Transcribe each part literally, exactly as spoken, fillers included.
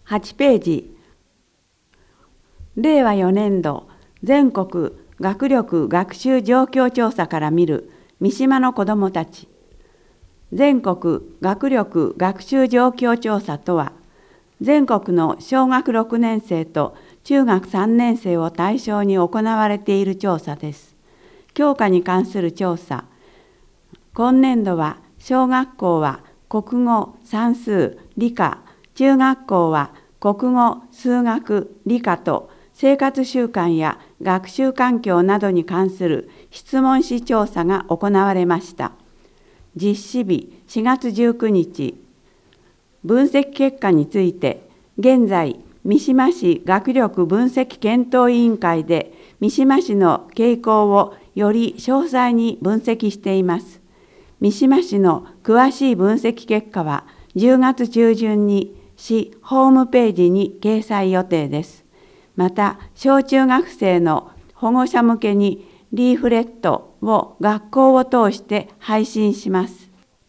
はちページ、れいわよねんど全国学力学習状況調査から見る三島の子どもたち。全国学力学習状況調査とは、全国の小学ろくねんせいと中学さんねんせいを対象に行われている調査です。教科に関する調査。今年度は小学校は国語、算数、理科、中学校は国語、数学、理科と生活習慣や学習環境などに関する質問紙調査が行われました。実施日しがつじゅうくにち。分析結果について、現在、三島市学力分析検討委員会で三島市の傾向をより詳細に分析しています。三島市の詳しい分析結果はじゅうがつちゅうじゅんに市ホームページに掲載予定です。また、小中学生の保護者向けにリーフレットを学校を通して配信します。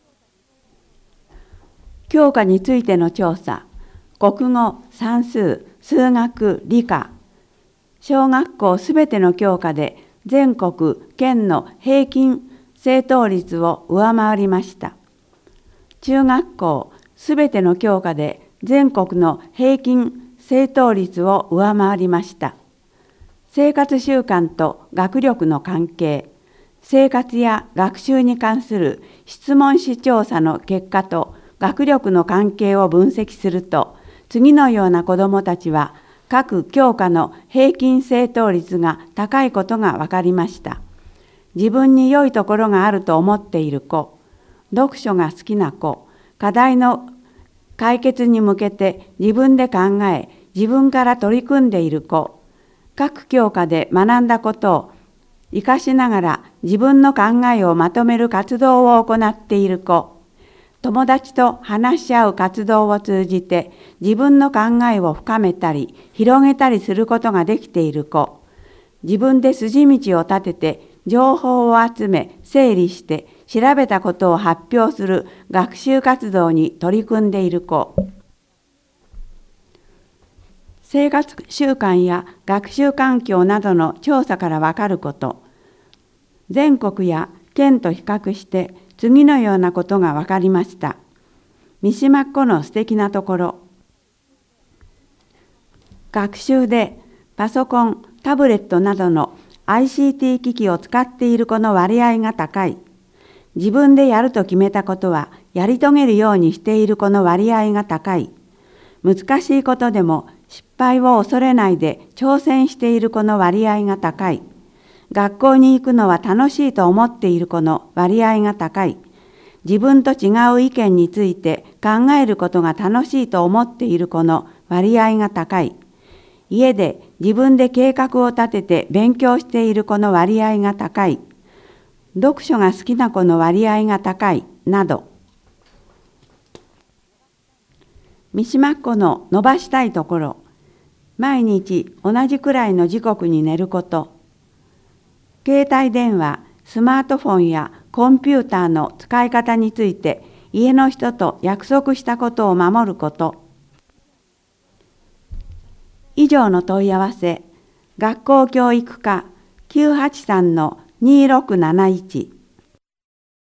教科についての調査。国語、算数、数学、理科。小学校すべての教科で全国県の平均正答率を上回りました。中学校すべての教科で全国の平均正答率を上回りました。生活習慣と学力の関係、生活や学習に関する質問紙調査の結果と学力の関係を分析すると、次のような子どもたちは各教科の平均正答率が高いことが分かりました。自分に良いところがあると思っている子、読書が好きな子、課題の解決に向けて自分で考え、自分から取り組んでいる子、各教科で学んだことを生かしながら自分の考えをまとめる活動を行っている子、友達と話し合う活動を通じて自分の考えを深めたり広げたりすることができている子、自分で筋道を立てて情報を集め整理して調べたことを発表する学習活動に取り組んでいる子、生活習慣や学習環境などの調査からわかること、全国や県と比較して次のようなことがわかりました。三島っ子の素敵なところ。学習でパソコン、タブレットなどの アイシーティー 機器を使っている子の割合が高い。自分でやると決めたことはやり遂げるようにしている子の割合が高い。難しいことでも失敗を恐れないで挑戦している子の割合が高い。学校に行くのは楽しいと思っている子の割合が高い。自分と違う意見について考えることが楽しいと思っている子の割合が高い。家で自分で計画を立てて勉強している子の割合が高い。読書が好きな子の割合が高い。など。三島っ子の伸ばしたいところ。毎日同じくらいの時刻に寝ること。携帯電話、スマートフォンやコンピューターの使い方について家の人と約束したことを守ること。以上の問い合わせ、学校教育課 きゅうはちさんのにろくなないち